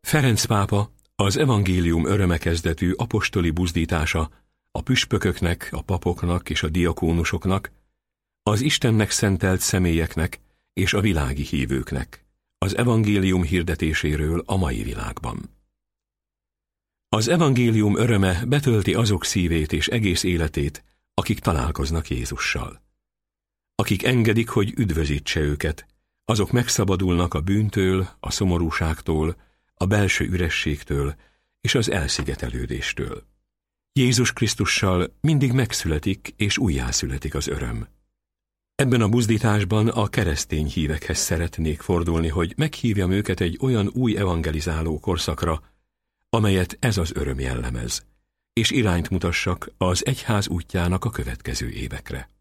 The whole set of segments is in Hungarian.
Ferenc pápa az evangélium öröme kezdetű apostoli buzdítása a püspököknek, a papoknak és a diakónusoknak, az Istennek szentelt személyeknek és a világi hívőknek, az evangélium hirdetéséről a mai világban. Az evangélium öröme betölti azok szívét és egész életét, akik találkoznak Jézussal. Akik engedik, hogy üdvözítse őket, azok megszabadulnak a bűntől, a szomorúságtól, a belső ürességtől és az elszigetelődéstől. Jézus Krisztussal mindig megszületik és újjászületik az öröm. Ebben a buzdításban a keresztény hívekhez szeretnék fordulni, hogy meghívjam őket egy olyan új evangelizáló korszakra, amelyet ez az öröm jellemez, és irányt mutassak az egyház útjának a következő évekre.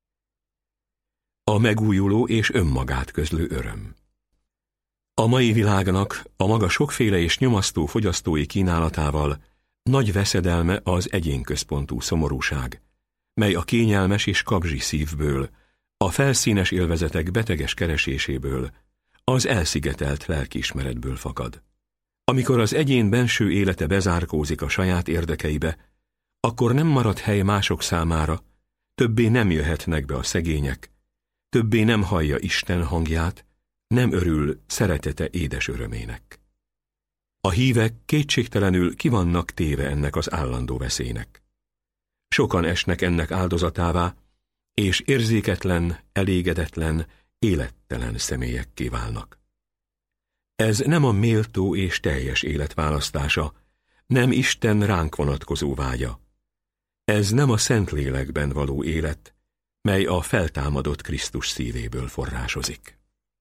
A megújuló és önmagát közlő öröm. A mai világnak a maga sokféle és nyomasztó fogyasztói kínálatával nagy veszedelme az egyénközpontú szomorúság, mely a kényelmes és kabzsi szívből, a felszínes élvezetek beteges kereséséből, az elszigetelt lelkiismeretből fakad. Amikor az egyén benső élete bezárkózik a saját érdekeibe, akkor nem marad hely mások számára, többé nem jöhetnek be a szegények, többé nem hallja Isten hangját, nem örül szeretete édes örömének. A hívek kétségtelenül ki vannak téve ennek az állandó veszélynek. Sokan esnek ennek áldozatává, és érzéketlen, elégedetlen, élettelen személyekké válnak. Ez nem a méltó és teljes élet választása, nem Isten ránk vonatkozó vágya. Ez nem a Szentlélekben való élet, mely a feltámadott Krisztus szívéből forrásozik.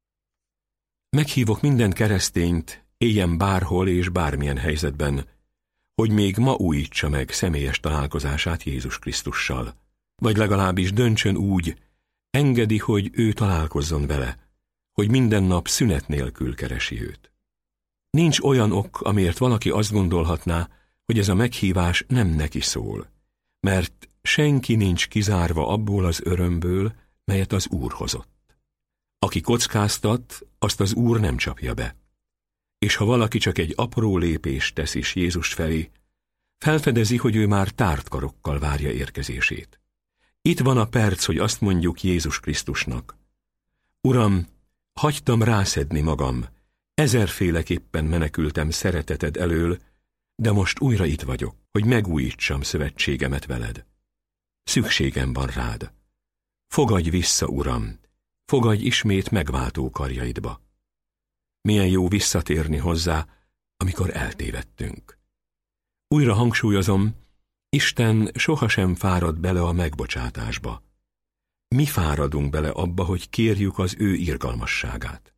Meghívok minden keresztényt, éljen bárhol és bármilyen helyzetben, hogy még ma újítsa meg személyes találkozását Jézus Krisztussal, vagy legalábbis döntsön úgy, engedi, hogy ő találkozzon vele, hogy minden nap szünet nélkül keresi őt. Nincs olyan ok, amiért valaki azt gondolhatná, hogy ez a meghívás nem neki szól, mert senki nincs kizárva abból az örömből, melyet az Úr hozott. Aki kockáztat, azt az Úr nem csapja be. És ha valaki csak egy apró lépést tesz is Jézus felé, felfedezi, hogy ő már tárt karokkal várja érkezését. Itt van a perc, hogy azt mondjuk Jézus Krisztusnak: Uram, hagytam rászedni magam, ezerféleképpen menekültem szereteted elől, de most újra itt vagyok, hogy megújítsam szövetségemet veled. Szükségem van rád. Fogadj vissza, Uram, fogadj ismét megváltó karjaidba. Milyen jó visszatérni hozzá, amikor eltévedtünk. Újra hangsúlyozom, Isten sohasem fárad bele a megbocsátásba. Mi fáradunk bele abba, hogy kérjük az ő irgalmasságát.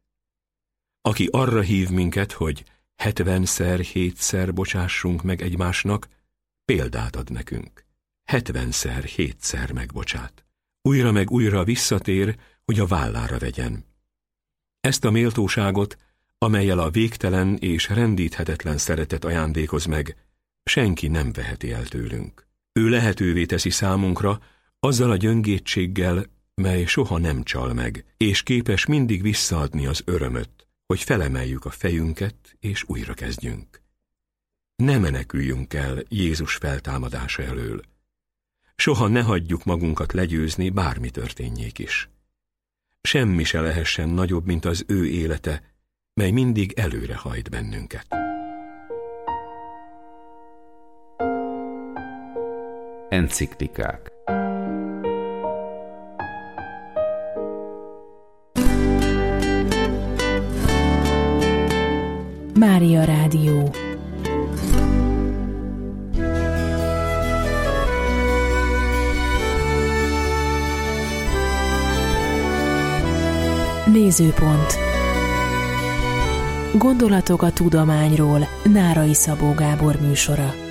Aki arra hív minket, hogy 70-szer, 7-szer bocsássunk meg egymásnak, példát ad nekünk. 70-szer, 7-szer megbocsát. Újra meg újra visszatér, hogy a vállára vegyen. Ezt a méltóságot, amellyel a végtelen és rendíthetetlen szeretet ajándékoz meg, senki nem veheti el tőlünk. Ő lehetővé teszi számunkra azzal a gyöngétséggel, mely soha nem csal meg, és képes mindig visszaadni az örömöt, hogy felemeljük a fejünket és újra kezdjünk. Ne meneküljünk el Jézus feltámadása elől. Soha ne hagyjuk magunkat legyőzni, bármi történjék is. Semmi se lehessen nagyobb, mint az ő élete, mely mindig előre hajt bennünket. Enciklikák. Mária Rádió. Nézőpont. Gondolatok a tudományról. Nárai Szabó Gábor műsora.